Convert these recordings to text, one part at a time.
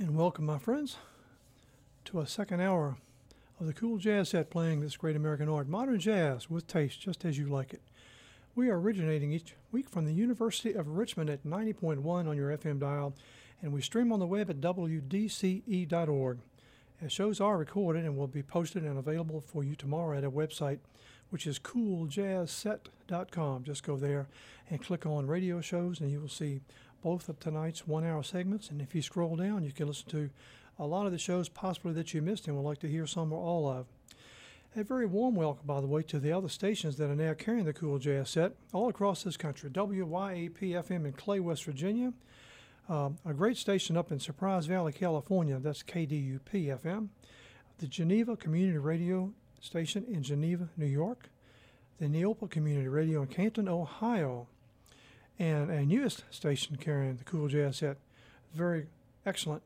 And welcome, my friends, to a second hour of the Cool Jazz Set playing this great American art, modern jazz with taste, just as you like it. We are originating each week from the University of Richmond at 90.1 on your FM dial, and we stream on the web at wdce.org. As shows are recorded and will be posted and available for you tomorrow at our website, which is cooljazzset.com. Just go there and click on radio shows, and you will see both of tonight's one-hour segments. And if you scroll down, you can listen to a lot of the shows possibly that you missed and would like to hear some or all of. A very warm welcome, by the way, to the other stations that are now carrying the Cool Jazz Set all across this country. WYAP-FM in Clay, West Virginia. A great station up in Surprise Valley, California. That's KDUP-FM. The Geneva Community Radio Station in Geneva, New York. The Neopa Community Radio in Canton, Ohio. And a newest station carrying the Cool Jazz Set, very excellent,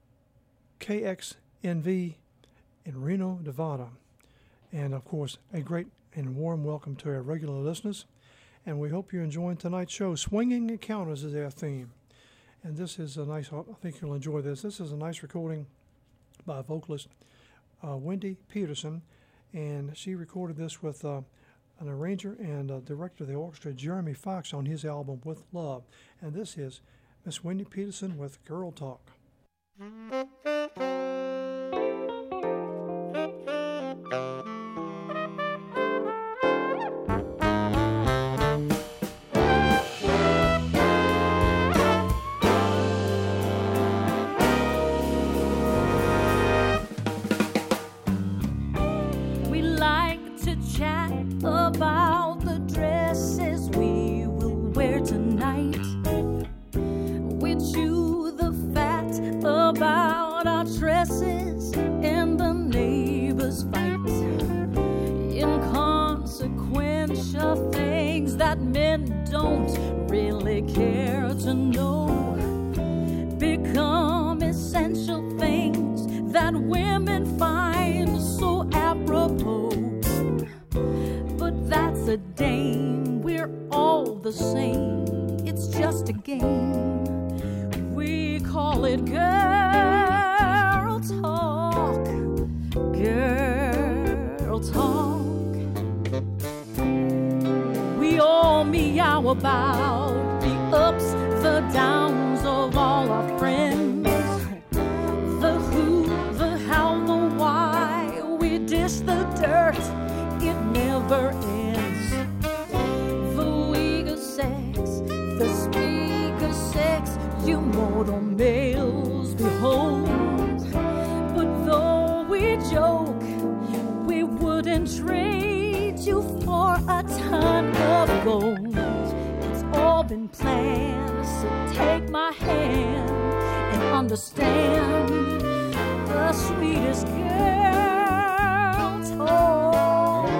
KXNV in Reno, Nevada. And, of course, a great and warm welcome to our regular listeners. And we hope you're enjoying tonight's show. Swinging Encounters is our theme. And this is a nice, I think you'll enjoy this. This is a nice recording by vocalist Wendy Peterson. And she recorded this with an arranger and director of the orchestra, Jeremy Fox, on his album With Love. And this is Miss Wendy Peterson with Girl Talk. About the dresses we will wear tonight. We chew the fat about our dresses and the neighbors fight. Inconsequential things that men don't really care to know become essential things that women find so apropos. That's a dame, we're all the same. It's just a game. We call it girl talk. Girl talk. We all meow about the ups, the downs of all our friends. The who, the how, the why. We dish the dirt. It never ends. The weaker sex, the speaker sex, you mortal males behold. But though we joke, we wouldn't trade you for a ton of gold. It's all been planned, so take my hand and understand the sweetest girl talk.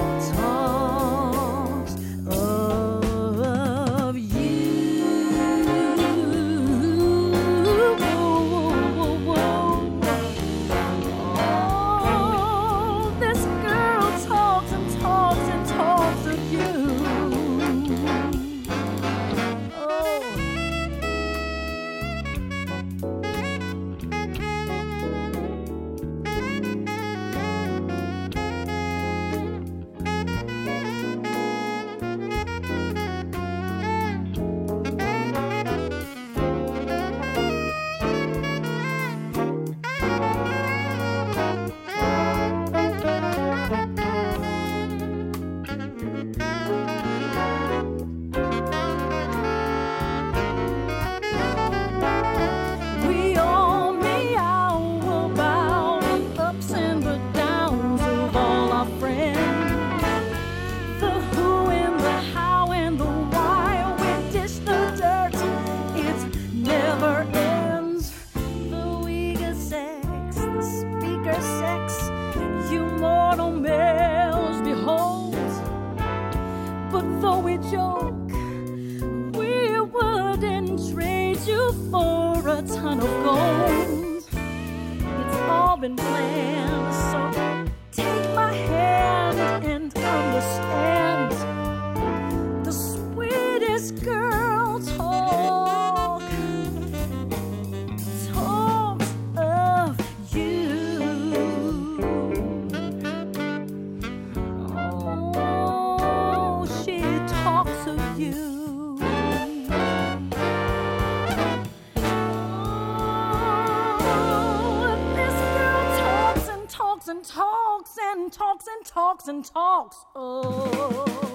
Been planned, so take my hand and understand the sweetest girl talk. Talk and talks and talks and talks and talks of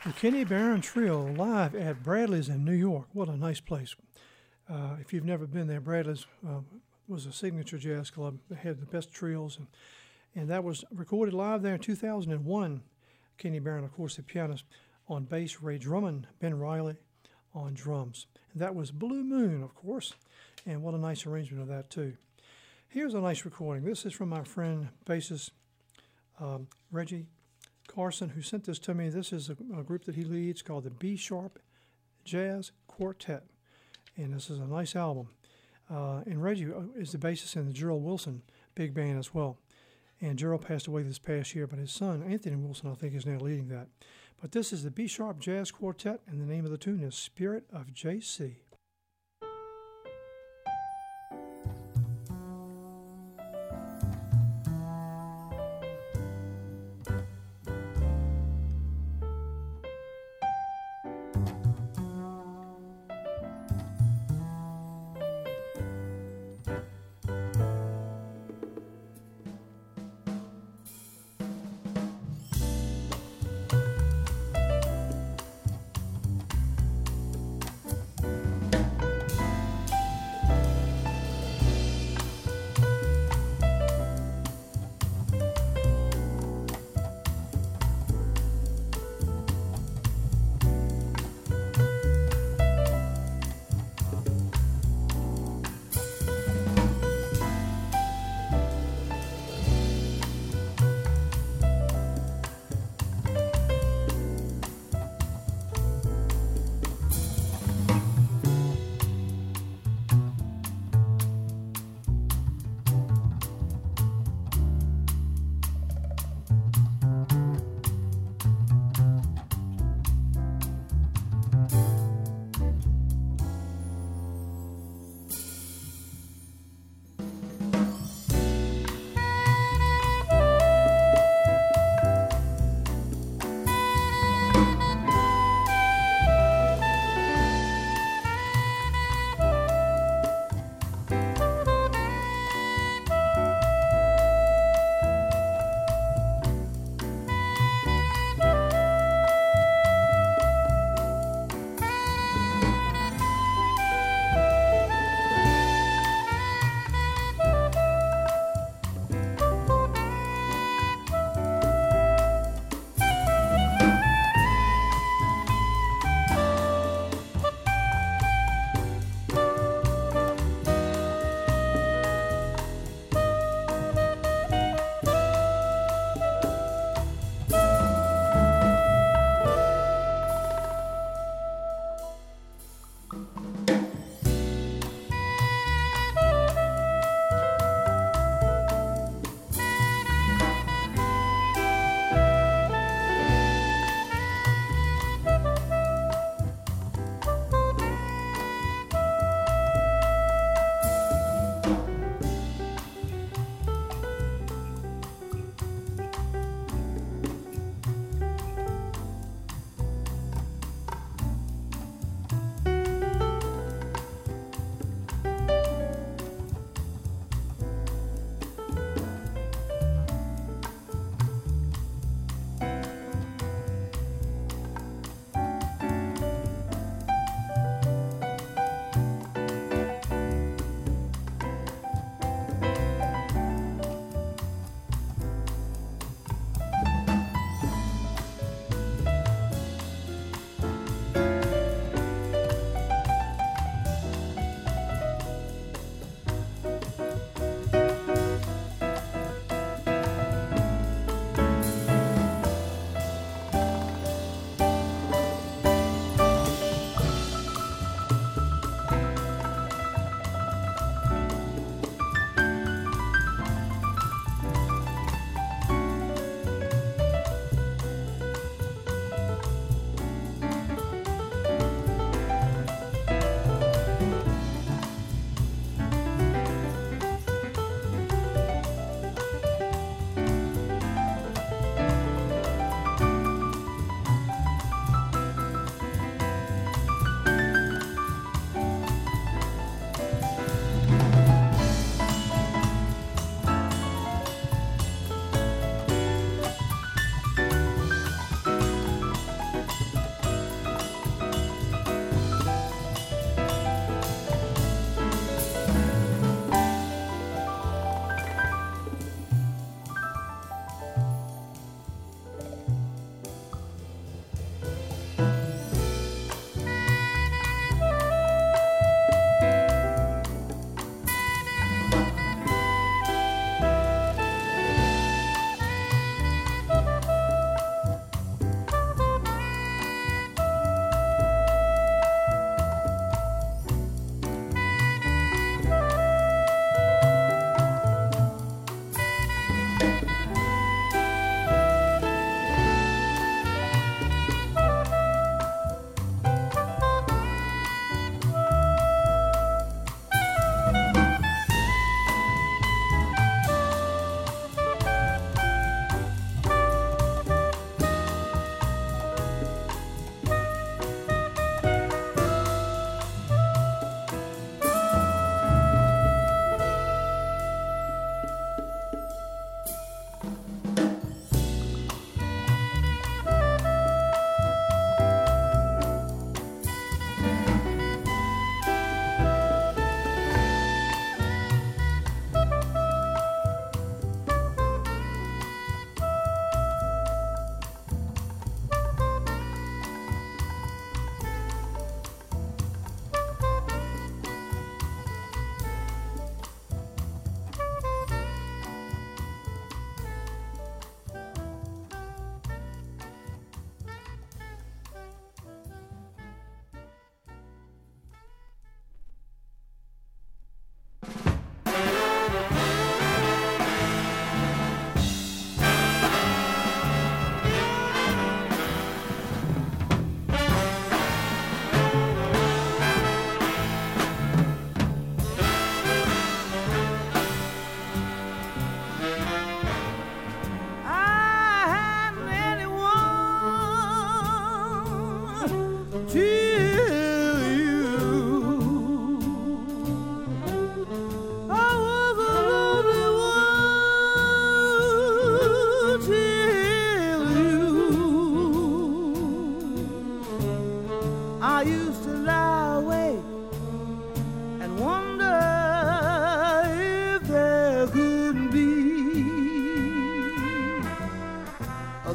The Kenny Barron Trio live at Bradley's in New York. What a nice place. If you've never been there, Bradley's was a signature jazz club. They had the best trios, and that was recorded live there in 2001. Kenny Barron, of course, the pianist, on bass, Ray Drummond, Ben Riley on drums. And that was Blue Moon, of course, and what a nice arrangement of that, too. Here's a nice recording. This is from my friend, bassist Reggie Carson, who sent this to me. This is a group that he leads called the B-Sharp Jazz Quartet, and this is a nice album. And Reggie is the bassist in the Gerald Wilson big band as well. And Gerald passed away this past year, but his son, Anthony Wilson, I think, is now leading that. But this is the B-Sharp Jazz Quartet, and the name of the tune is Spirit of J.C.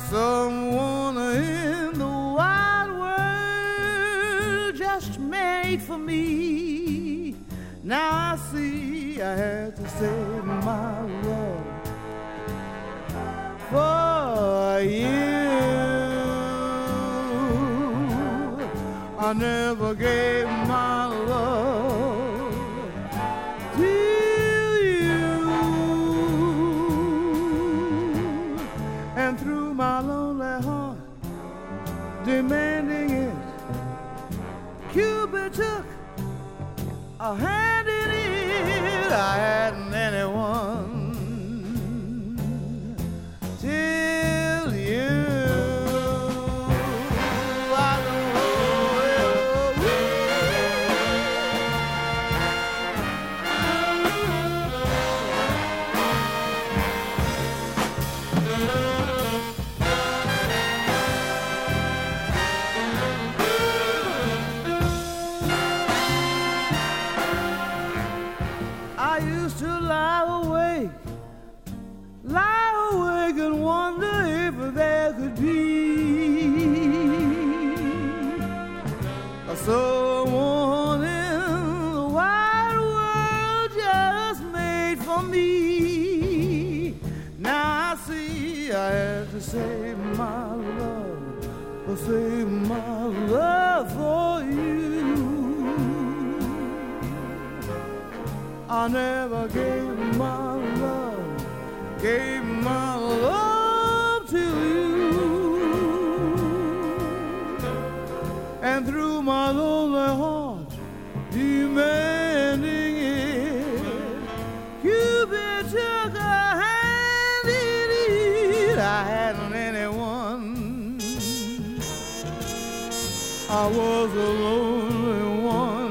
someone in the wide world just made for me. Now I see I had to save my love for you. I never gave my love to you, and through my lonely heart demanding it, Cupid took a hand in it. I hadn't anyone till you. And wonder if there could be someone in the wide world just made for me. Now I see I have to save my love, save my love for you. I never gave my love, gave my love to you, and through my lonely heart demanding it, Cupid took a hand in it. I hadn't anyone, I was a lonely one.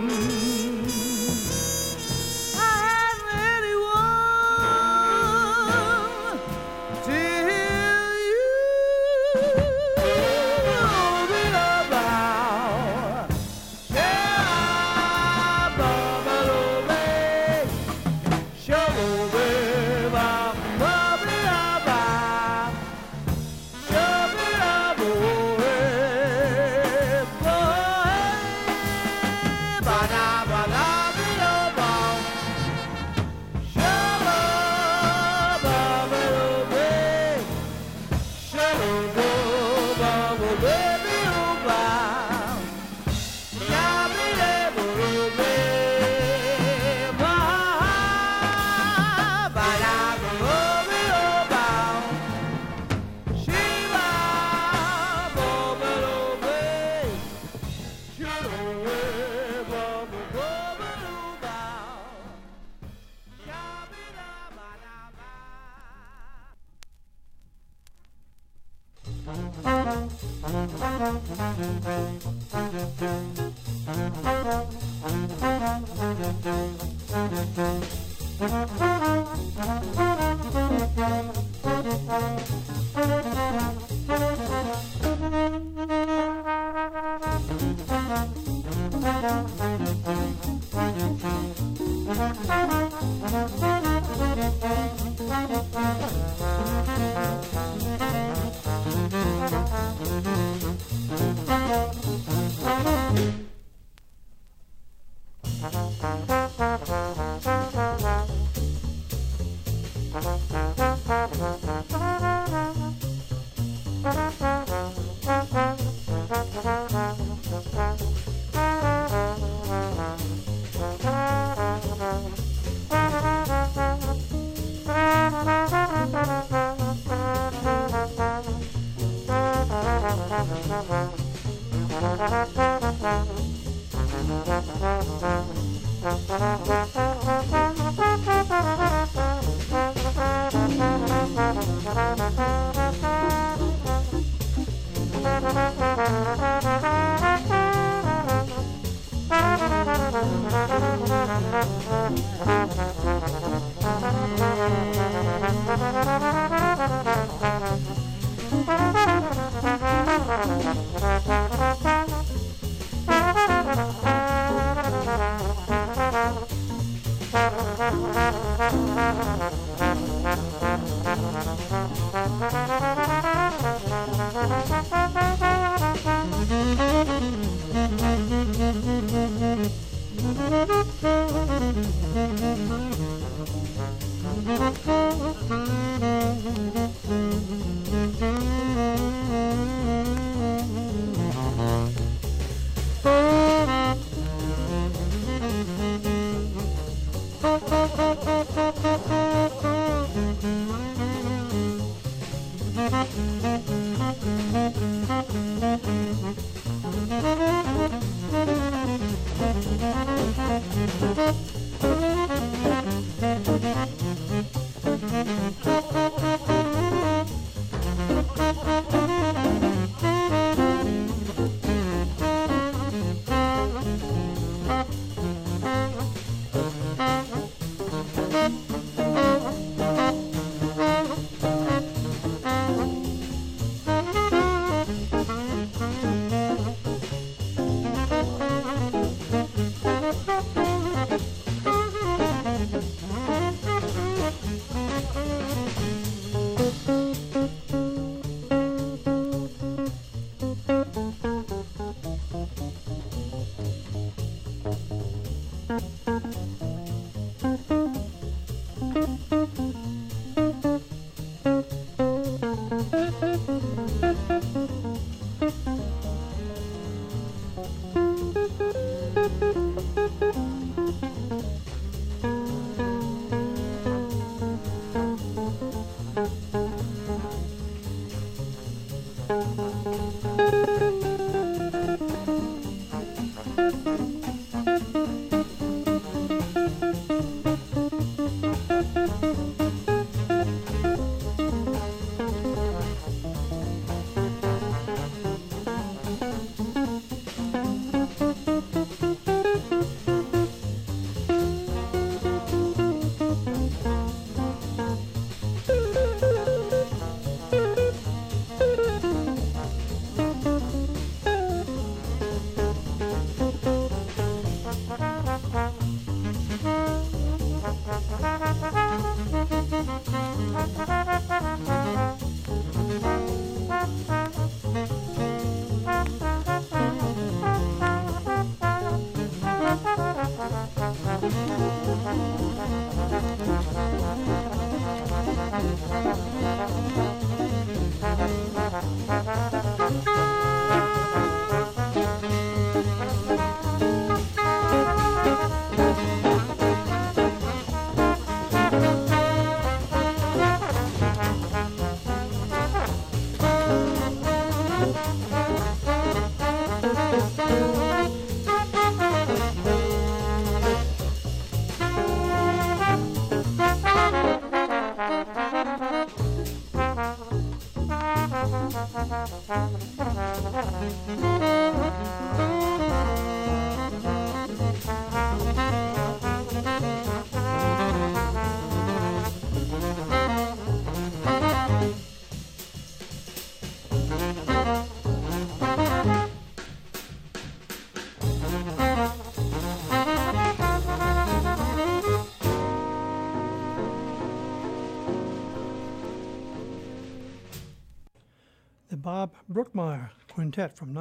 Bob Brookmeyer Quintet from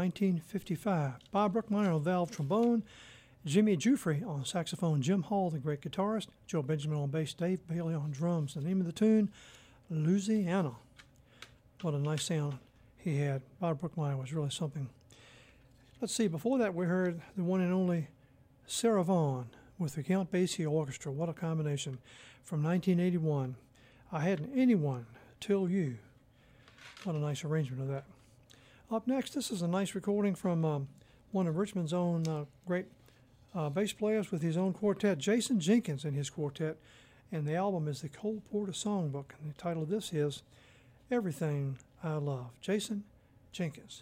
1955. Bob Brookmeyer on valve trombone, Jimmy Giuffre on saxophone, Jim Hall, the great guitarist, Joe Benjamin on bass, Dave Bailey on drums. The name of the tune, Louisiana. What a nice sound he had. Bob Brookmeyer was really something. Let's see, before that we heard the one and only Sarah Vaughan with the Count Basie Orchestra. What a combination. From 1981, I Hadn't Anyone Till You. What a nice arrangement of that. Up next, this is a nice recording from one of Richmond's own great bass players with his own quartet, Jason Jenkins and his quartet, and the album is the Cole Porter Songbook, and the title of this is Everything I Love. Jason Jenkins.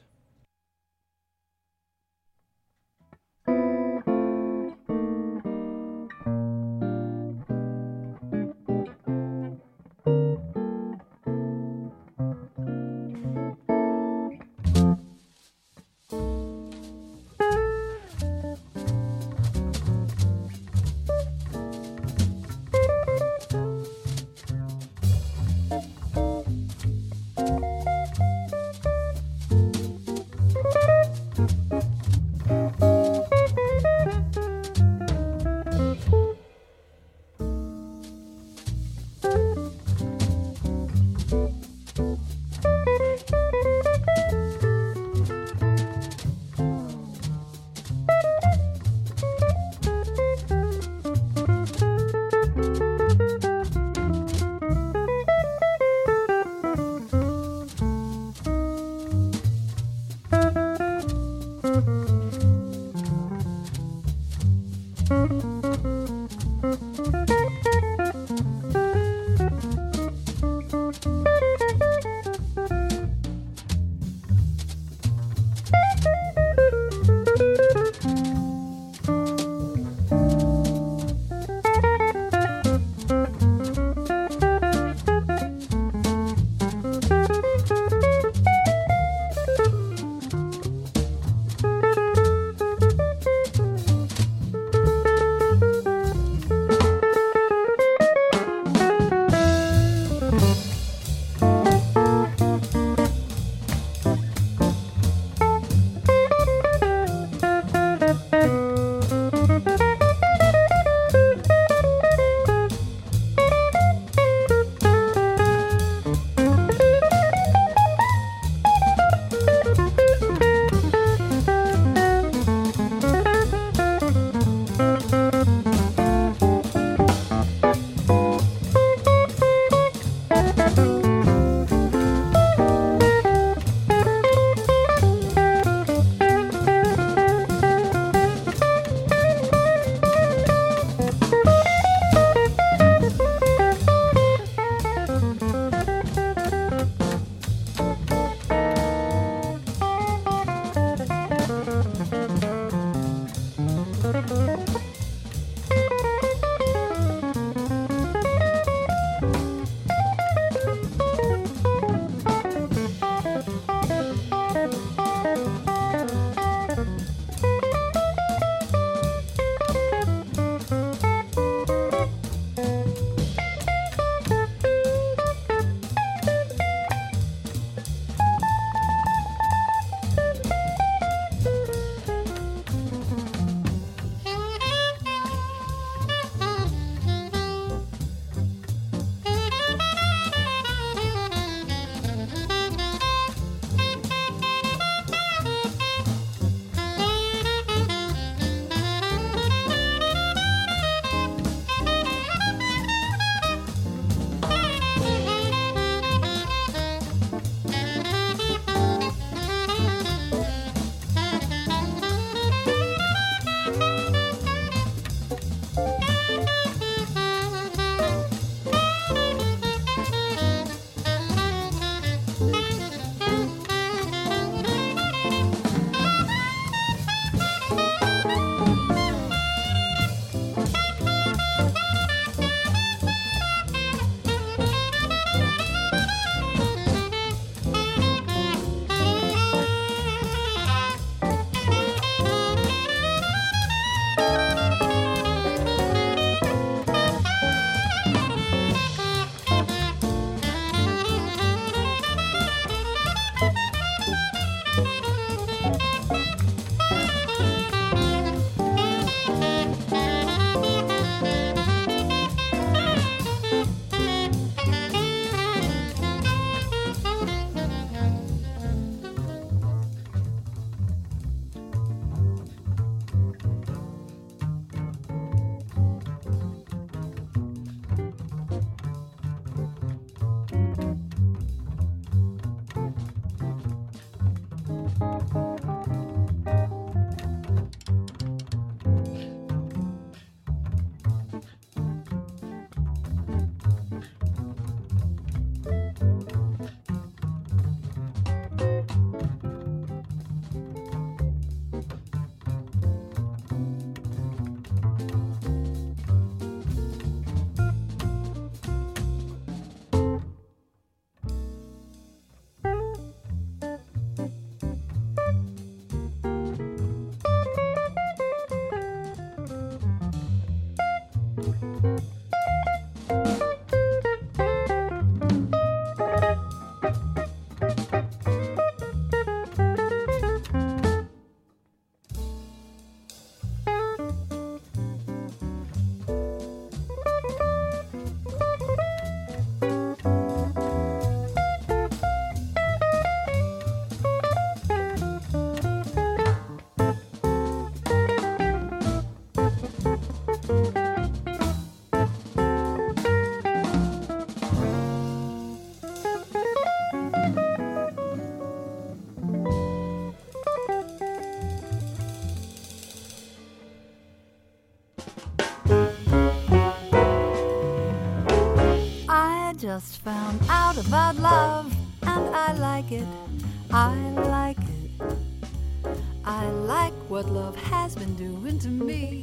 just found out about love, and I like it, I like it. I like what love has been doing to me.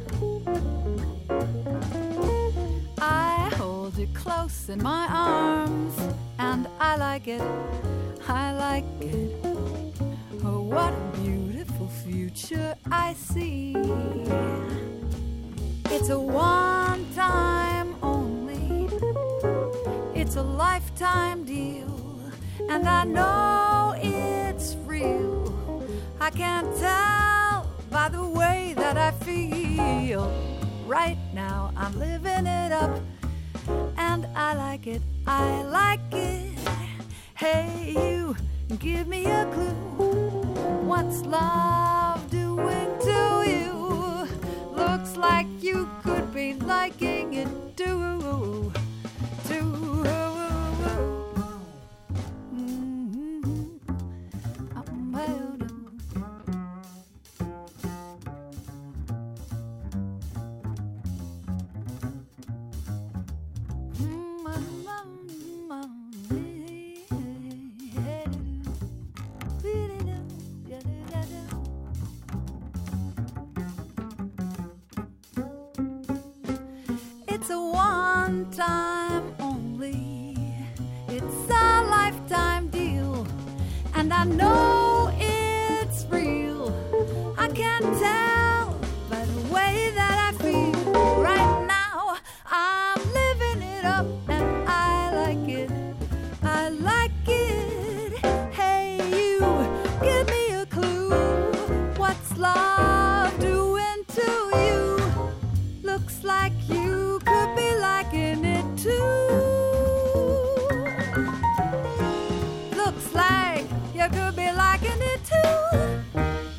I hold it close in my arms, and I like it, I like it. Oh, what a beautiful future I see. It's a one time only, it's a lifetime deal, and I know it's real. I can't tell by the way that I feel. Right now I'm living it up, and I like it, I like it. Hey, you, give me a clue. What's love doing to you? Looks like you could be liking it too, too. It's a one time only, it's a lifetime deal, and I know it's real. I can't tell by the way that I feel. Right now I'm living it up, and I like it, I like it. Hey, you, give me a clue. What's love doing to you? Looks like you could be liking it too. Looks like you could be liking it too.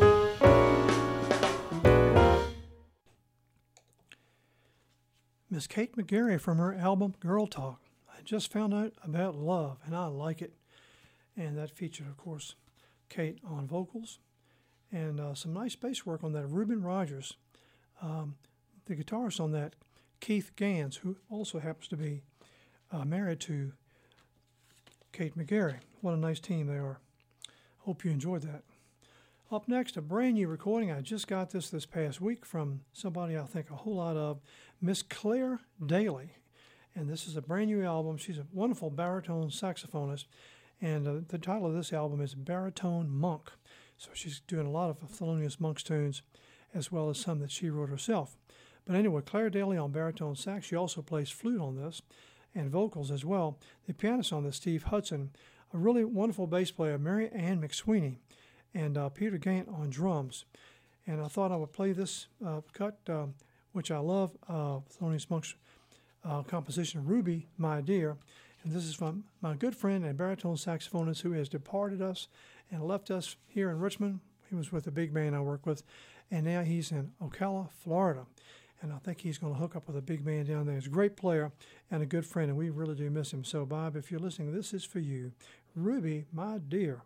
Miss Kate McGarry from her album Girl Talk. I just found out about love, and I like it. And that featured, of course, Kate on vocals and some nice bass work on that. Reuben Rogers, the guitarist on that, Keith Gans, who also happens to be married to Kate McGarry. What a nice team they are. Hope you enjoyed that. Up next, a brand new recording. I just got this past week from somebody I think a whole lot of, Miss Claire Daly. And this is a brand new album. She's a wonderful baritone saxophonist. And the title of this album is Baritone Monk. So she's doing a lot of Thelonious Monk's tunes, as well as some that she wrote herself. But anyway, Claire Daly on baritone sax. She also plays flute on this and vocals as well. The pianist on this, Steve Hudson. A really wonderful bass player, Mary Ann McSweeney, and Peter Gant on drums. And I thought I would play this cut, which I love, Thelonious Monk's composition, Ruby, My Dear. And this is from my good friend and baritone saxophonist who has departed us and left us here in Richmond. He was with a big band I work with, and now he's in Ocala, Florida. And I think he's going to hook up with a big band down there. He's a great player and a good friend, and we really do miss him. So, Bob, if you're listening, this is for you. Ruby, My Dear.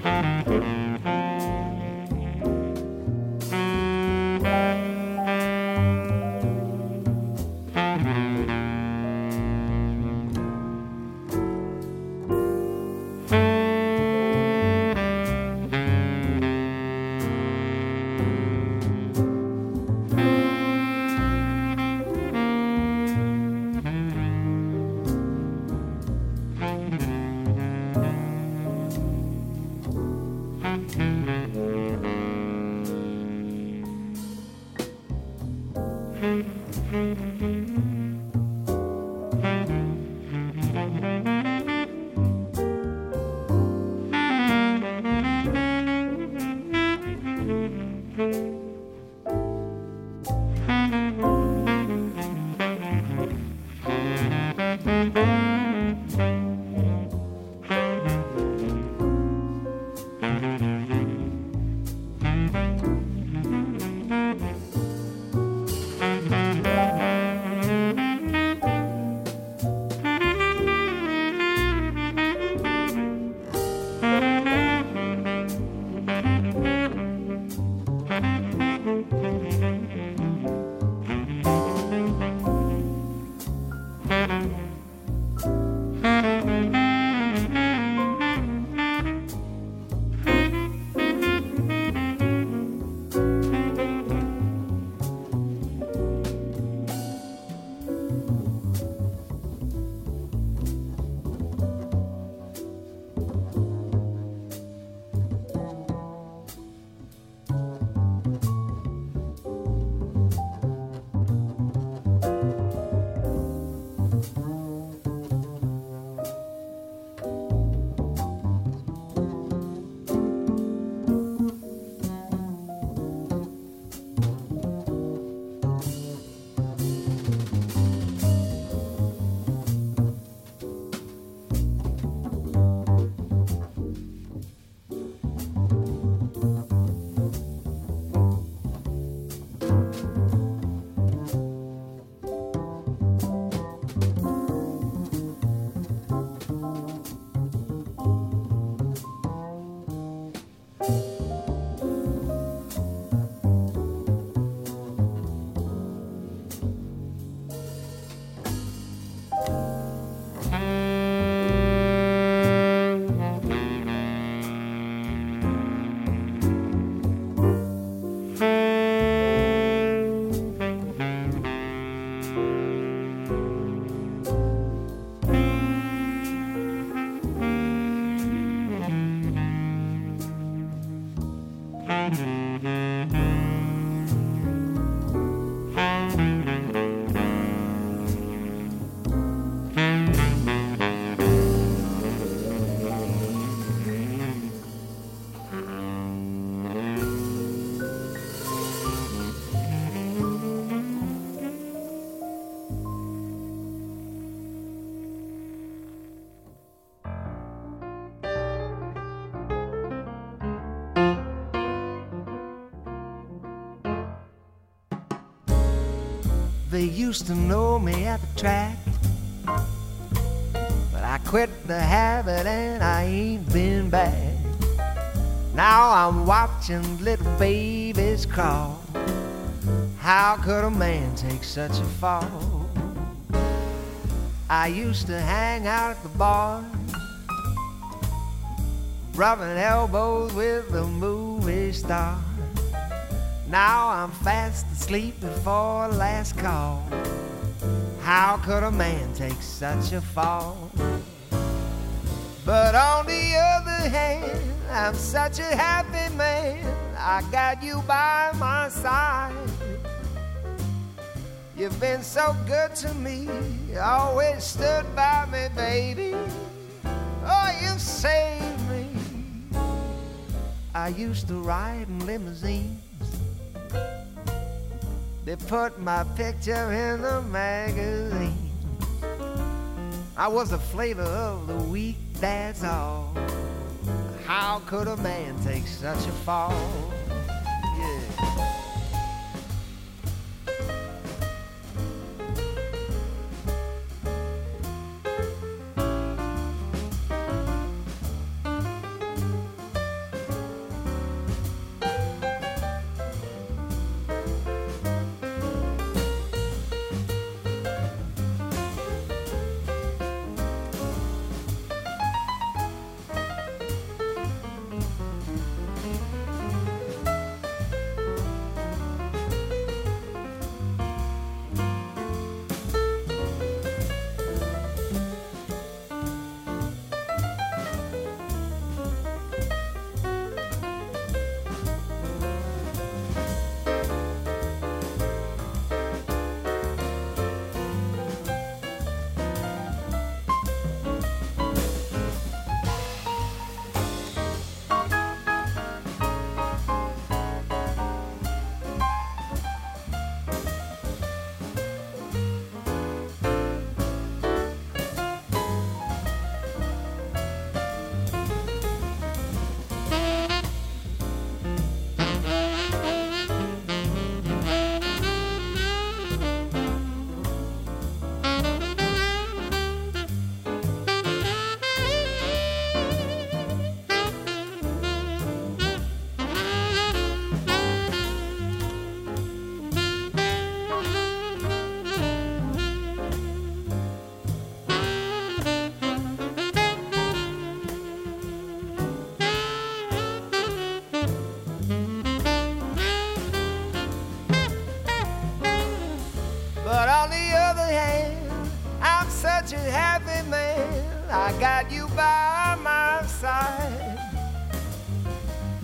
They used to know me at the track, but I quit the habit and I ain't been back. Now I'm watching little babies crawl. How could a man take such a fall? I used to hang out at the bar, rubbing elbows with the movie star. Now I'm fast asleep before last call. How could a man take such a fall? But on the other hand, I'm such a happy man. I got you by my side. You've been so good to me, always stood by me, baby. Oh, you saved me. I used to ride in limousines. They put my picture in the magazine. I was the flavor of the week, that's all. How could a man take such a fall? Yeah.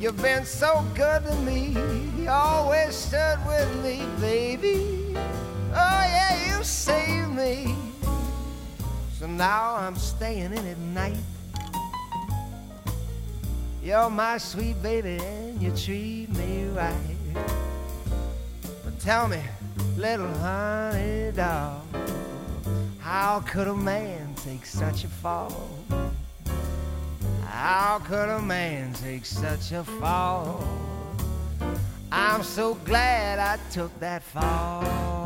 You've been so good to me, you always stood with me, baby. Oh yeah, you saved me. So now I'm staying in at night. You're my sweet baby and you treat me right. But tell me, little honey dog, how could a man take such a fall? How could a man take such a fall? I'm so glad I took that fall.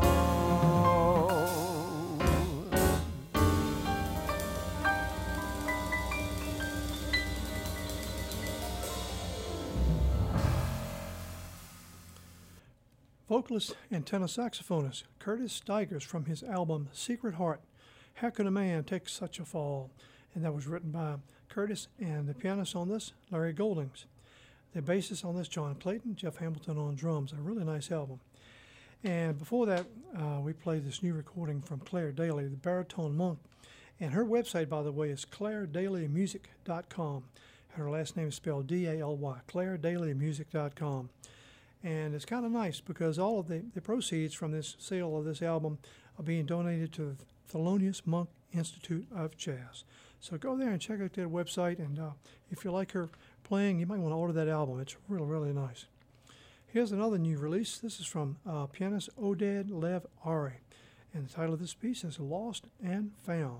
Vocalist and tenor saxophonist Curtis Stigers from his album Secret Heart, How Could a Man Take Such a Fall? And that was written by Curtis, and the pianist on this, Larry Goldings. The bassist on this, John Clayton, Jeff Hamilton on drums. A really nice album. And before that, we played this new recording from Claire Daly, the baritone monk. And her website, by the way, is clairedailymusic.com. Her last name is spelled D-A-L-Y, clairedailymusic.com. And it's kind of nice because all of the proceeds from this sale of this album are being donated to the Thelonious Monk Institute of Jazz. So go there and check out their website, and if you like her playing, you might want to order that album. It's really, really nice. Here's another new release. This is from pianist Oded Lev Ari, and the title of this piece is Lost and Found.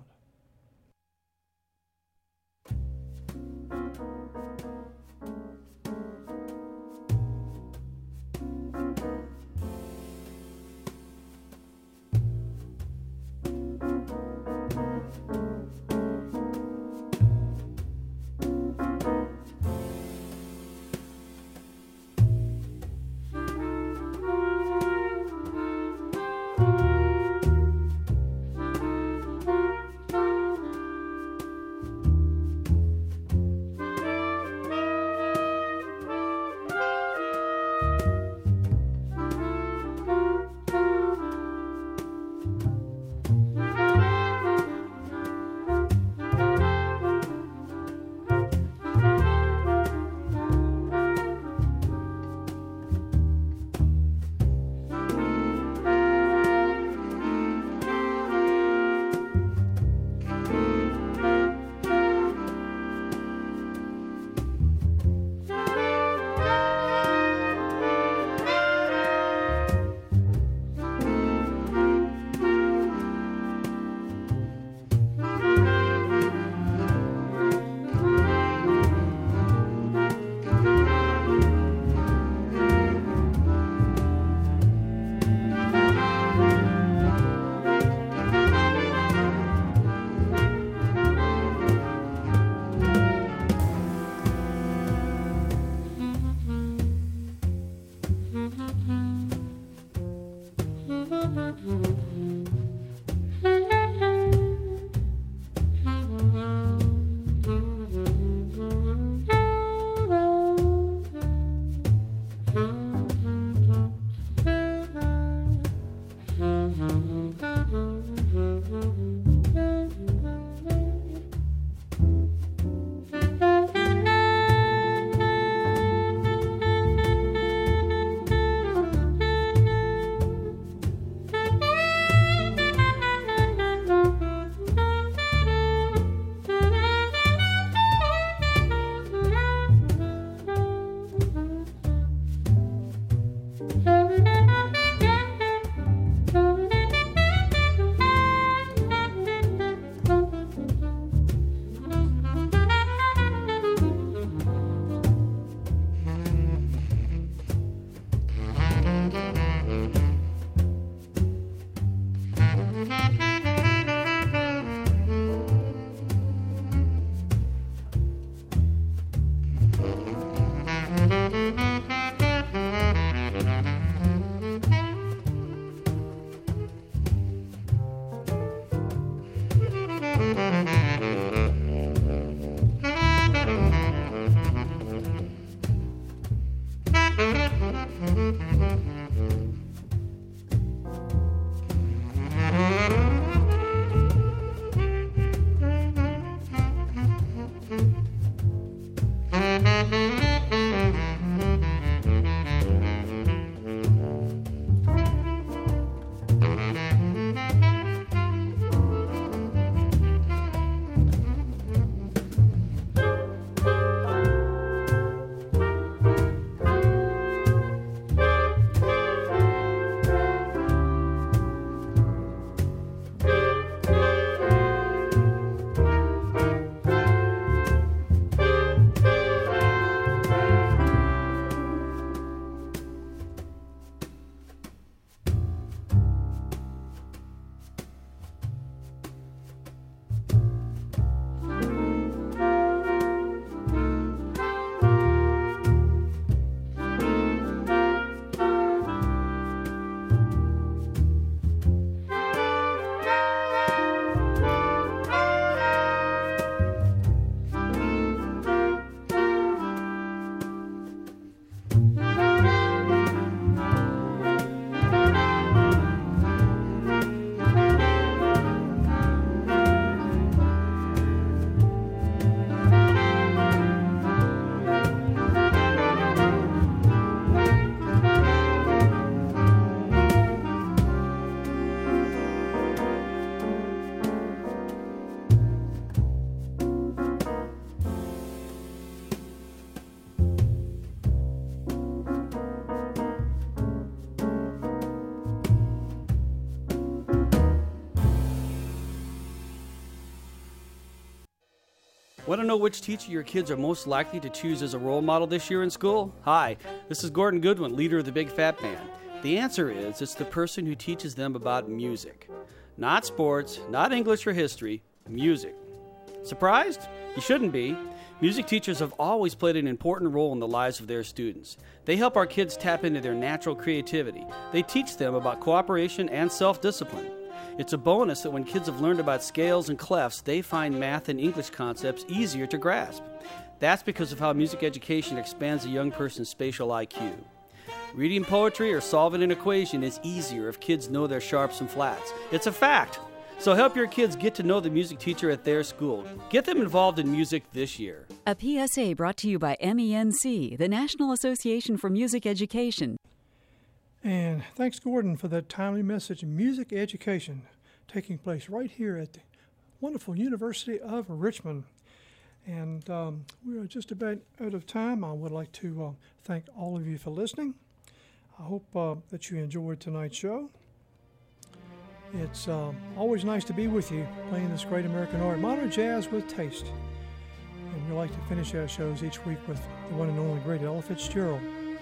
Want to know which teacher your kids are most likely to choose as a role model this year in school? Hi, this is Gordon Goodwin, leader of the Big Fat Band. The answer is it's the person who teaches them about music. Not sports, not English or history, music. Surprised? You shouldn't be. Music teachers have always played an important role in the lives of their students. They help our kids tap into their natural creativity. They teach them about cooperation and self-discipline. It's a bonus that when kids have learned about scales and clefs, they find math and English concepts easier to grasp. That's because of how music education expands a young person's spatial IQ. Reading poetry or solving an equation is easier if kids know their sharps and flats. It's a fact. So help your kids get to know the music teacher at their school. Get them involved in music this year. A PSA brought to you by MENC, the National Association for Music Education. And thanks, Gordon, for that timely message. Music education taking place right here at the wonderful University of Richmond. And we are just about out of time. I would like to thank all of you for listening. I hope that you enjoyed tonight's show. It's always nice to be with you, playing this great American art, modern jazz with taste. And we like to finish our shows each week with the one and only great Ella Fitzgerald.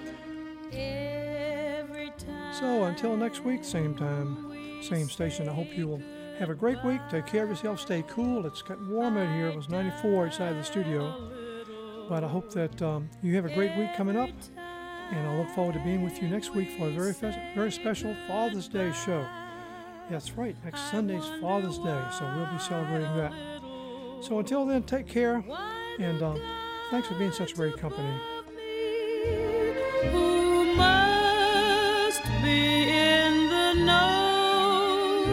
So until next week, same time, same station, I hope you will have a great week. Take care of yourself. Stay cool. It's getting warm out here. It was 94 outside the studio. But I hope that you have a great week coming up. And I look forward to being with you next week for a very special Father's Day show. That's right. Next Sunday's Father's Day. So we'll be celebrating that. So until then, take care. And thanks for being such great company. Be in the know,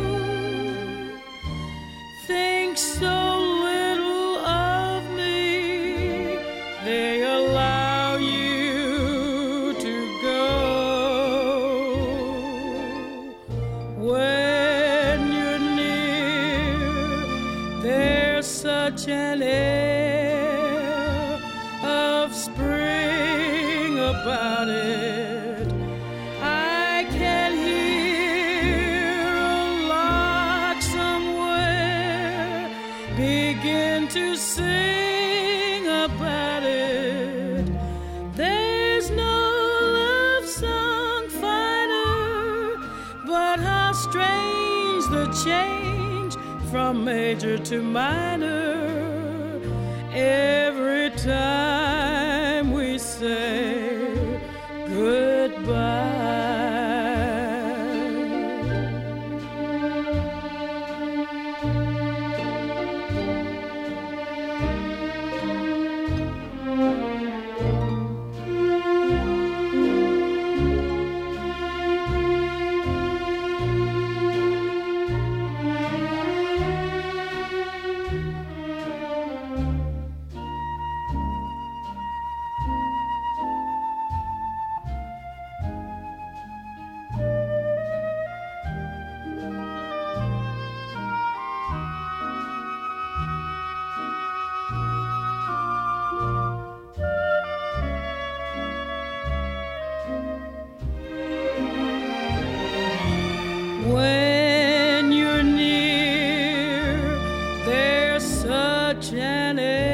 think so little of me, they allow you to go. When you're near, there's such an air of spring about it. Begin to sing about it. There's no love song finer, but how strange the change from major to minor every time we say goodbye. When you're near, there's such an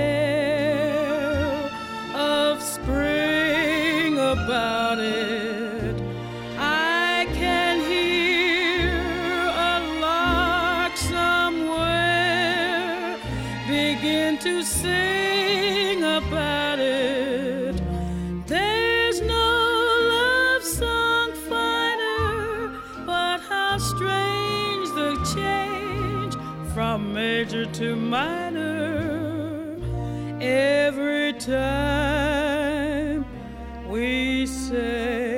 air of spring about it. I can hear a lark somewhere begin to sing about it. There's no love song finer, but how strange the change from major to minor every time we say